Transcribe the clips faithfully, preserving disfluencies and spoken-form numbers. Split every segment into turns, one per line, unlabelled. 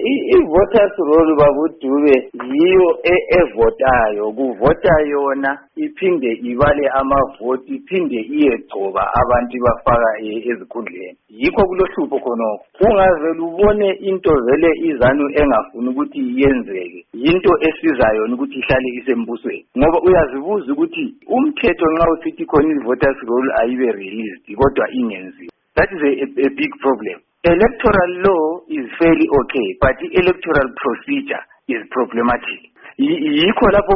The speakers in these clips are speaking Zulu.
i-voters roll babudube yiyo evotayo kuvota yona iphinde ibale amavoti iphinde iyegcoba abantu bafaka ezikhundleni yikho kulohlupho khonokho ungavele ubone into vele izanu engafuni ukuthi yenzeke yinto esizayo ukuthi ihlale isembusweni ngoba uyazibuza ukuthi umthetho nxa usithi khona i-voters roll ayibe released kodwa ingenziwa. That is a, a, a big problem. Electoral law is fairly okay, but the electoral procedure is problematic. Yikho lapho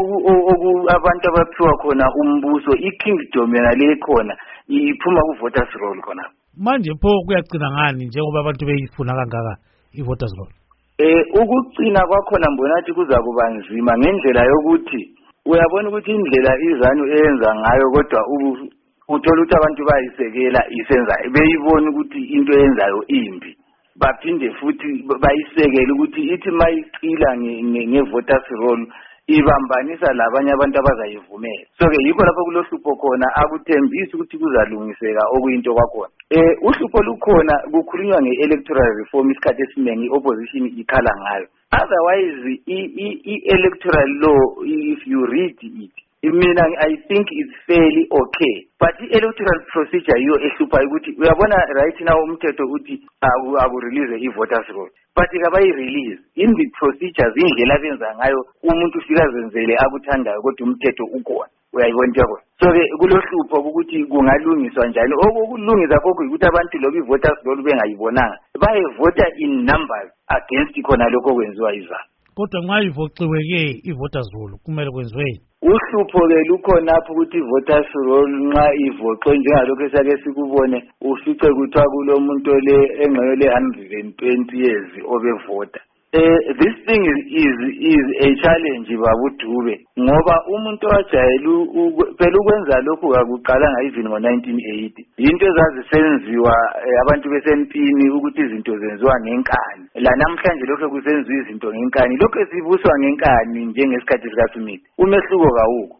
abantu abaphiwa khona umbuso i-kingdom yona le khona iphuma ku-voters roll khona.
Manje pho kuyagcina ngani njengoba abantu beyifuna kangaka i-voters roll?
Eh ukugcina kwakhona mbonathi kuza kuba nzima ngendlela yokuthi uyabona ukuthi indlela izanu eyenza ngayo kodwa uthola ukuthi abantu bayisekela isenza beyibona ukuthi into eyenzayo imbi baphinde futhi bayisekela ukuthi ithi mayicila nge-voters roll ibambanisa labanye abantu abazayivumela. So ke yikho lapho kulohlupho khona akuthembisi ukuthi kuzalungiseka okuyinto kwakhona. Eh uhlupho lukhona kukhulunywa nge-electoral reform isikhathi esiningi i-opposition ikhala ngayo. Otherwise i-electoral law if you read it mina I think it's fairly okay, but i-electoral procedure yiyo ehluphayo ukuthi uyabona right now umthetho uthi awu release i-voters roll but kabayi-release in the procedures indlela benza ngayo umuntu ufika zenzele akuthandayo kodwa umthetho ukhona uyayibona into yakho. So ke kulohlupho ukuthi kungalungiswa njani okulungisa kokho ukuthi abantu lokho i-voters roll bengayibonanga bayevota in numbers against khona lokho kwenziwa izana.
Kodwa nxa ivoxiwe-ke i-voters roll kumele kwenziweni?
Uhlupho-ke lukhonapho ukuthi i-voters roll nxa ivoxwe njengalokho esake sikubone ufice kuthiwa kulo muntu le engxenye le one hundred and twenty years obevota. Uh, this thing is, is is a challenge babudube ngoba umuntu wajayela phela ukwenza lokhu akuqalanga even ngo nineteen eighty into ezazisenziwa abantu besempini ukuthi izinto zenziwa ngenkani la namhlanje lokho kusenziwa izinto ngenkani lokho esibuswa ngenkani njengesikhathi sika Smith umehluko kawukho